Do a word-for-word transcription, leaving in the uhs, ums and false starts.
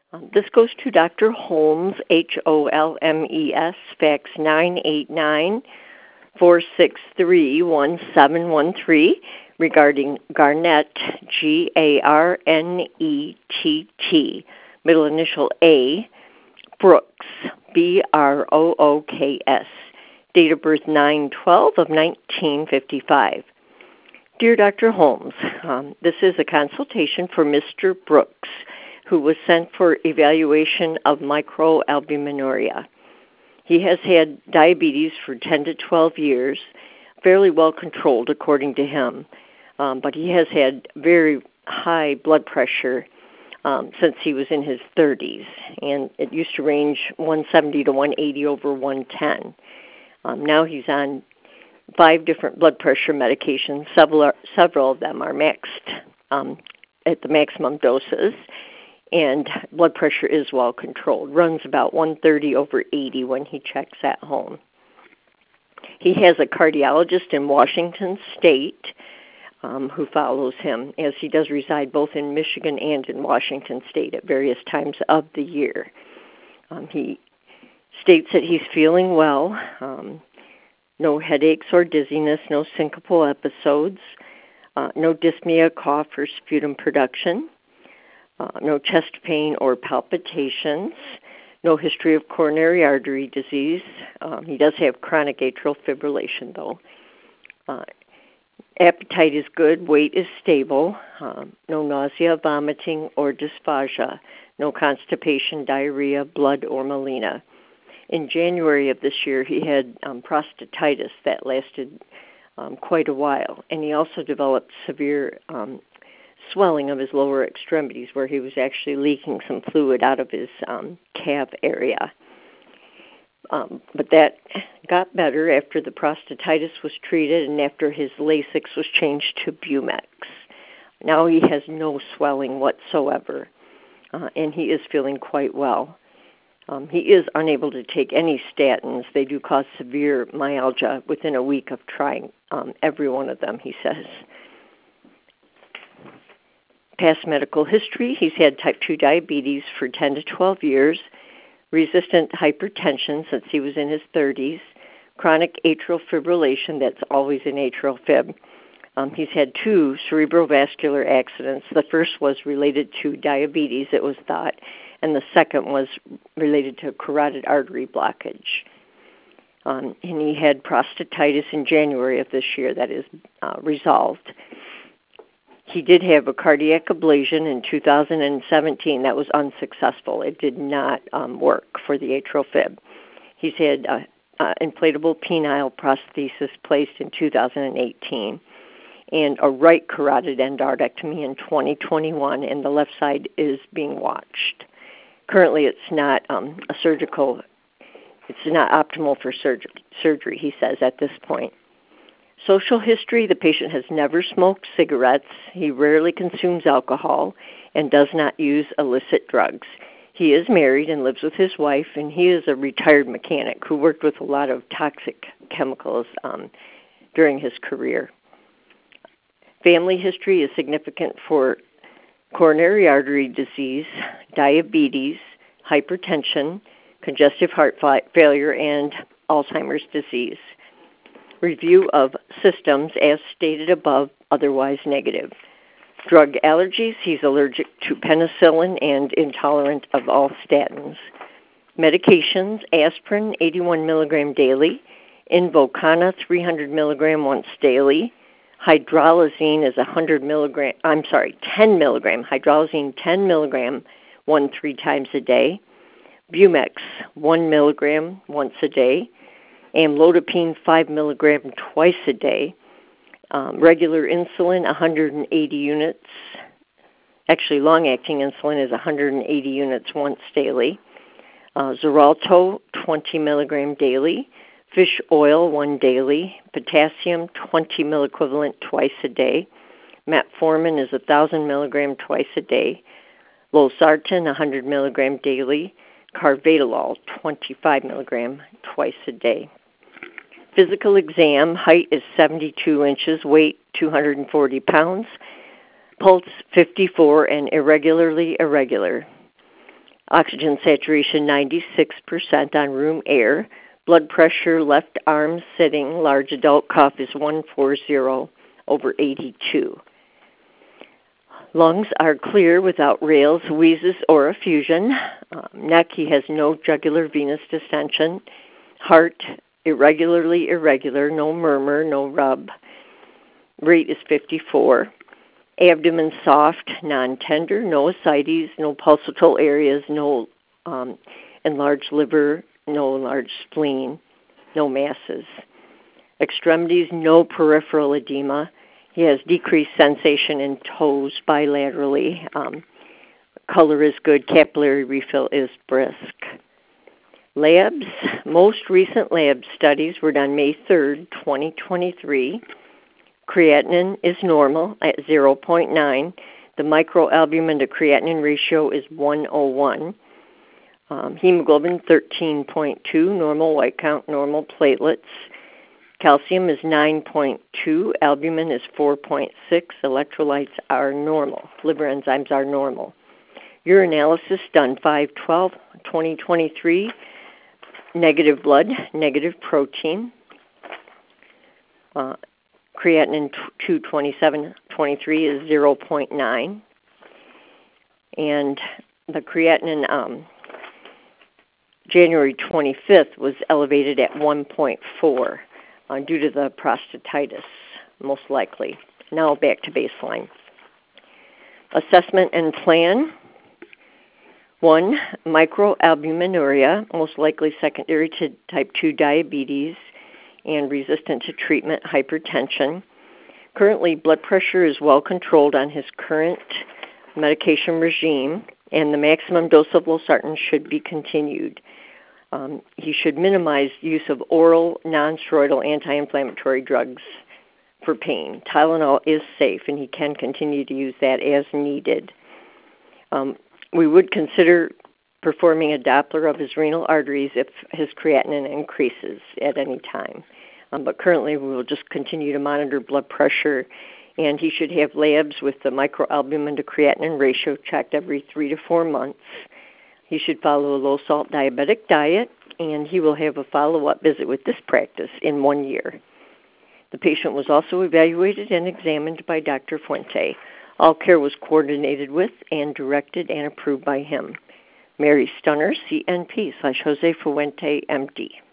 Um, this goes to Doctor Holmes, H O L M E S, fax nine eight nine, four six three, one seven one three, regarding Garnett, G A R N E T T, middle initial A, Brooks, B R O O K S, date of birth nine twelve of nineteen fifty-five. Dear Doctor Holmes, um, this is a consultation for Mister Brooks, who was sent for evaluation of microalbuminuria. He has had diabetes for ten to twelve years, fairly well controlled according to him, um, but he has had very high blood pressure um, since he was in his thirties, and it used to range one seventy to one eighty over one ten. Um, now he's on five different blood pressure medications. Several, are, several of them are maxed um, at the maximum doses, and blood pressure is well controlled. Runs about one thirty over eighty when he checks at home. He has a cardiologist in Washington State um, who follows him, as he does reside both in Michigan and in Washington State at various times of the year. Um, he states that he's feeling well. Um, No headaches or dizziness, no syncopal episodes, uh, no dyspnea, cough, or sputum production, uh, no chest pain or palpitations, no history of coronary artery disease. Um, he does have chronic atrial fibrillation, though. Uh, appetite is good, weight is stable, um, no nausea, vomiting, or dysphagia, no constipation, diarrhea, blood, or melena. In January of this year, he had um, prostatitis that lasted um, quite a while, and he also developed severe um, swelling of his lower extremities, where he was actually leaking some fluid out of his um, calf area. Um, but that got better after the prostatitis was treated and after his Lasix was changed to Bumex. Now he has no swelling whatsoever, uh, and he is feeling quite well. Um, he is unable to take any statins. They do cause severe myalgia within a week of trying um, every one of them, he says. Past medical history, he's had type two diabetes for ten to twelve years, resistant hypertension since he was in his thirties, chronic atrial fibrillation, that's always an atrial fib. Um, he's had two cerebrovascular accidents. The first was related to diabetes, it was thought, and the second was related to carotid artery blockage. Um, and he had prostatitis in January of this year that is uh, resolved. He did have a cardiac ablation in two thousand seventeen that was unsuccessful. It did not um, work for the atrial fib. He's had uh, uh, inflatable penile prosthesis placed in two thousand eighteen and a right carotid endarterectomy in twenty twenty-one, and the left side is being watched. Currently, it's not um, a surgical, it's not optimal for surgery, surgery, he says, at this point. Social history, the patient has never smoked cigarettes, he rarely consumes alcohol, and does not use illicit drugs. He is married and lives with his wife, and he is a retired mechanic who worked with a lot of toxic chemicals um, during his career. Family history is significant for coronary artery disease, diabetes, hypertension, congestive heart failure, and Alzheimer's disease. Review of systems as stated above, otherwise negative. Drug allergies, he's allergic to penicillin and intolerant of all statins. Medications, aspirin, eighty-one milligram daily, Invokana, three hundred milligram once daily. Hydralazine is one hundred milligram, I'm sorry, ten milligram, hydralazine ten milligram, one three times a day. Bumex, one milligram once a day. Amlodipine, five milligram twice a day. Um, regular insulin, one hundred eighty units. Actually, long-acting insulin is one hundred eighty units once daily. Uh, Xarelto, twenty milligram daily. Fish oil, one daily. Potassium, twenty milliequivalent twice a day. Metformin is one thousand milligram twice a day. Losartan, one hundred milligram daily. Carvedilol, twenty-five milligram twice a day. Physical exam, height is seventy-two inches, weight two hundred forty pounds, pulse fifty-four, and irregularly irregular. Oxygen saturation ninety-six percent on room air. Blood pressure, left arm sitting, large adult cough is one forty over eighty-two. Lungs are clear without rales, wheezes, or effusion. Um, neck, he has no jugular venous distension. Heart, irregularly irregular, no murmur, no rub. Rate is fifty-four. Abdomen soft, non-tender, no ascites, no pulsatile areas, no um, enlarged liver, no enlarged spleen, no masses. Extremities, no peripheral edema. He has decreased sensation in toes bilaterally. Um, color is good. Capillary refill is brisk. Labs, most recent lab studies were done May third, twenty twenty-three. Creatinine is normal at zero point nine. The microalbumin to creatinine ratio is one oh one. Um, hemoglobin thirteen point two, normal white count, normal platelets. Calcium is nine point two, albumin is four point six, electrolytes are normal, liver enzymes are normal. Urinalysis done five twelve twenty twenty-three, negative blood, negative protein. Uh, creatinine two twenty-seven twenty-three is zero point nine. And the creatinine um, January twenty-fifth was elevated at one point four. Uh, due to the prostatitis, most likely. Now back to baseline. Assessment and plan. One, microalbuminuria, most likely secondary to type two diabetes and resistant to treatment hypertension. Currently, blood pressure is well controlled on his current medication regime, and the maximum dose of losartan should be continued. Um, he should minimize use of oral, non-steroidal anti-inflammatory drugs for pain. Tylenol is safe, and he can continue to use that as needed. Um, we would consider performing a Doppler of his renal arteries if his creatinine increases at any time. Um, but currently, we will just continue to monitor blood pressure, and he should have labs with the microalbumin to creatinine ratio checked every three to four months. He should follow a low-salt diabetic diet, and he will have a follow-up visit with this practice in one year. The patient was also evaluated and examined by Doctor Fuente. All care was coordinated with and directed and approved by him. Mary Stunner, C N P slash Jose Fuente, M D.